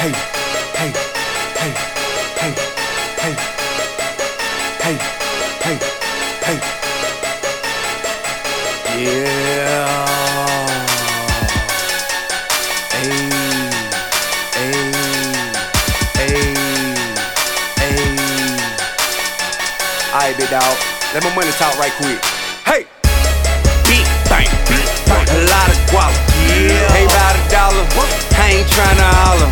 hey, hey, hey, hey, hey, hey, hey, hey. Yeah. Hey, hey, hey, hey. Alright, big dog. Let my money talk right quick. Hey! Big bang, a lot of guap. Yeah. Ain't about $1. I ain't tryna holler.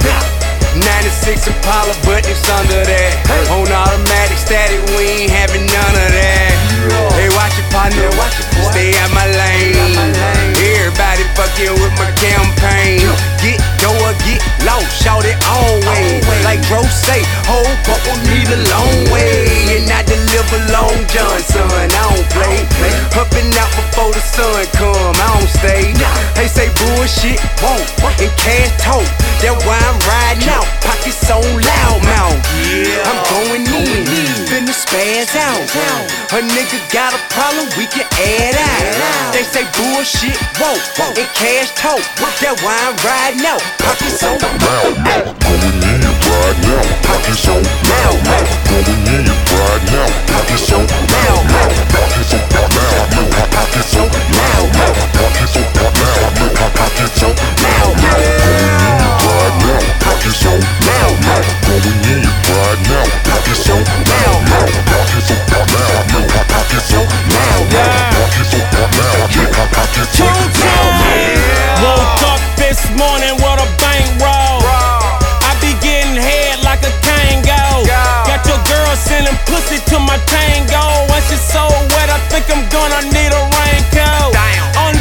96 Impala, but it's under that. On automatic static, we ain't having none of that. Hey, watch it, partner. Stay out my lane. Everybody fucking with my campaign. Get go or get low, shout it always. Like Dro say, whole couple need a long way. And I deliver Long John, son. I don't play. Up and out before the sun come. I don't stay. They say bullshit won't and cash talk. That's why I'm riding out. Pockets on loud mouth. Yeah. I'm going in, finna spaz out. A nigga got a problem, we can add out. They say bullshit won't and cash talk. That's why I'm riding out. Pockets on loud mouth. Going in, riding out. Pockets on loud mouth. Going in, riding out. Pockets on loud mouth. Pockets on loud mouth. Pockets on loud mouth. Pockets on loud mouth. Pockets on loud mouth. Going in, riding out. Pockets on loud mouth. Going in, riding out. Pockets on loud mouth. Pockets on loud mouth. Pockets on loud mouth. Pockets on loud mouth. Pockets on loud mouth. Woke up this morning with a bankroll. I be getting head like a tango. Got your girl sending pussy to my tango. And she's so wet, I think I'm gonna need a raincoat. On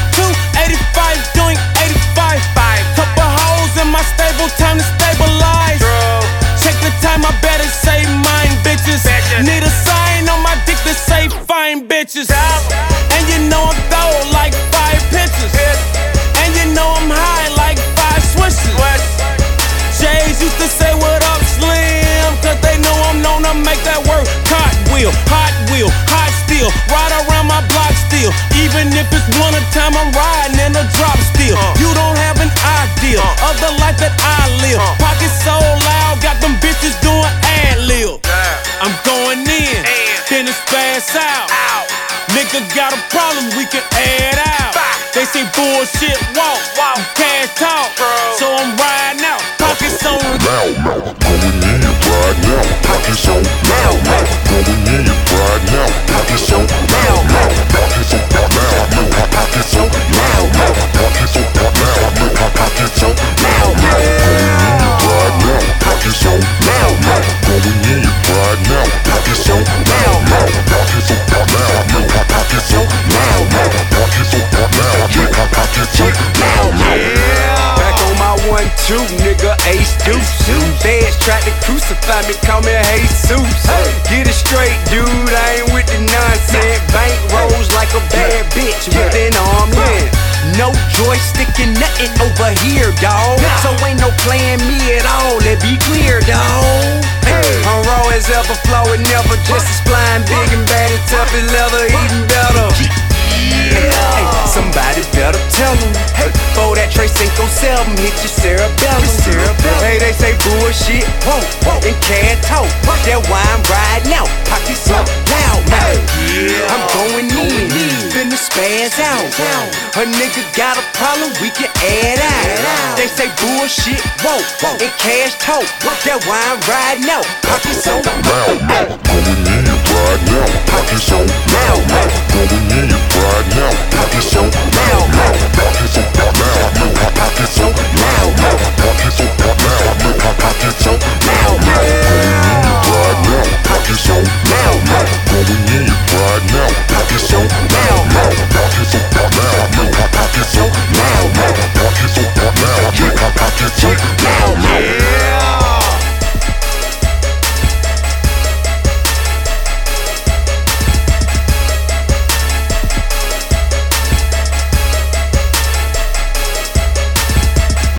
285, doing 85. Couple holes in my stable, time to stabilize. Check the time, I better say mine, bitches. Need a sign on my dick that say fine, bitches. And you know I'm gold like 5 pitches. And you know I'm high like 5 swishes. Jays used to say what up, Slim, cause they know I'm known to make that work. Cartwheel, hot wheel, hot steel. Ride around my block still. Even if it's winter time, I'm riding in a drop still. You don't have an idea of the life that I live. Pockets so loud, got them bitches doing ad-lib. I'm going in, then it's fast out. Nigga got a problem, we can add out. They say bullshit walk, cash talk. So I'm riding out, pockets on loud mouth. Going in, riding out. Pockets on loud mouth. Going in, riding out. Pockets on loud mouth. Pockets on loud mouth. Pockets on loud mouth. Pockets on loud mouth. Pockets on loud mouth. Going in, riding out. Pockets on loud mouth. Going in, riding out. Pockets on loud mouth. Pockets on loud mouth. Pockets on loud mouth. Pockets on loud mouth. Pockets on loud mouth. Back on my 1-2, nigga, Ace Deuce. Feds tried to crucify me, call me Jesus. Get it straight, dude, I ain't with the nonsense. Bank rolls like a bad bitch with an arm length. No joystick and nothing over here, dawg. So ain't no playing me at all, let be clear, dawg. I'm raw as ever, flowing never just as flying, big and bad and tough as leather, eating better. Hey, somebody better tell them. Hey, before that Trey Cinco 7 hit your cerebellum. Hey, they say bullshit won't and can't talk. That's why I'm riding out. Pockets up loud mouth. I'm going in, finna spaz out. A nigga got a problem, we can add out. They say bullshit won't and cash talk. That's why I'm riding out. Pockets on loud mouth. Going in, riding out. Pockets on loud mouth. Going in, riding out. Pockets on